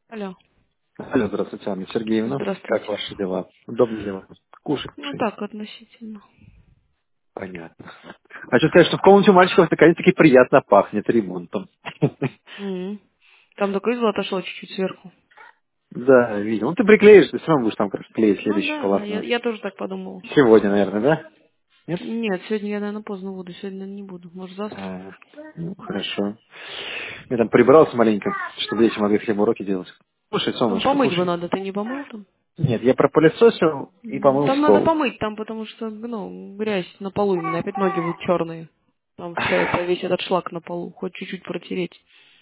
Алло. Алло, здравствуйте, Анна Сергеевна. Как Здравствуйте. ваши дела? Удобно ли вам? Ну Кушать. так, относительно. Понятно. Хочу сказать, что в комнате у мальчиков наконец-таки приятно пахнет ремонтом. М. Там только изба отошло чуть-чуть сверху. Да, видел. Ну ты приклеишь, ты все равно будешь там как клеить Ну следующее да, да, я, полотно. я тоже так подумала. Сегодня, наверное, да? Нет? Нет, сегодня я, наверное, поздно буду. Сегодня, наверное, не буду. Может, завтра? А, ну, хорошо. Я там прибрался маленько, чтобы дети могли хлеб уроки делать. Кушай, Там солнышко, помыть бы кушай. надо. Ты не помыл там? Нет, я пропылесосил и помыл Там надо стол. помыть, там, потому что, ну, грязь на полу именно. Опять ноги будут черные. Там вся это, весь этот шлак на полу. Хоть чуть-чуть протереть.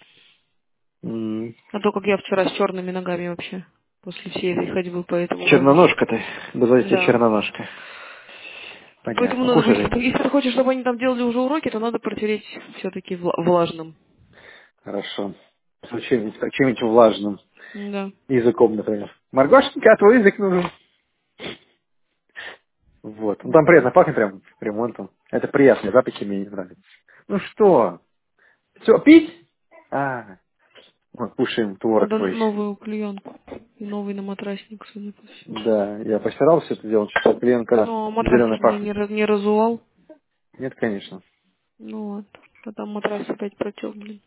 М, А то, как я вчера с черными ногами вообще. После всей этой ходьбы по этому говнищу. Черноножка ты. Назовите тебя Да. черноножка. Поэтому Понятно. надо, Кушай. если ты хочешь, чтобы они там делали уже уроки, то надо протереть все-таки влажным. Хорошо. Чем-нибудь влажным Да. языком, например. Маргошенька, а твой язык нужен. Вот. Ну, там Мгм. приятно пахнет прям ремонтом. Это приятные запахи, мне не нравятся. Ну что? Все, пить? А, вот, кушаем творог Надо твой. новую клеенку. И новый на матрасник, судя по всему. Да, я постарался все это делать, что клеенка Но зеленая матрасик пахнет. не разувал. Нет, конечно. Ну вот. А там матрас опять протек, блин.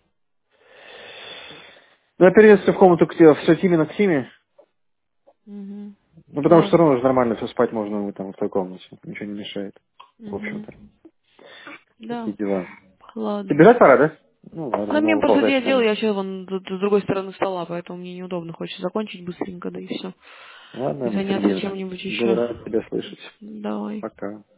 Ну, я перенесся в комнату к тебе, все именно к Тиме. Угу. Ну, потому что все Ладно. равно же нормально все спать можно там в той комнате. Ничего не мешает. В Угу. общем-то. Да. Такие дела. Тебе Ладно. бежать пора, да? Ну, ладно, Ну, я мне думал, просто болтать я с делаю, вами. я сейчас вон с другой стороны стола, поэтому мне неудобно. Хочется закончить быстренько, да и все. Ладно, И Анна заняться Сергеевна, чем-нибудь был еще. рад тебя слышать. Давай. Пока.